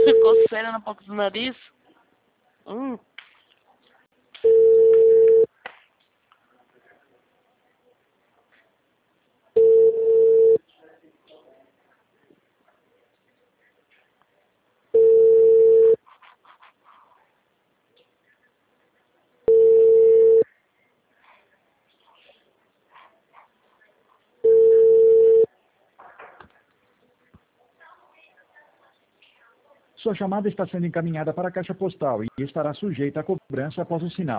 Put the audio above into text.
Coceira na boca do nariz. Sua chamada está sendo encaminhada para a caixa postal e estará sujeita a cobrança após o sinal.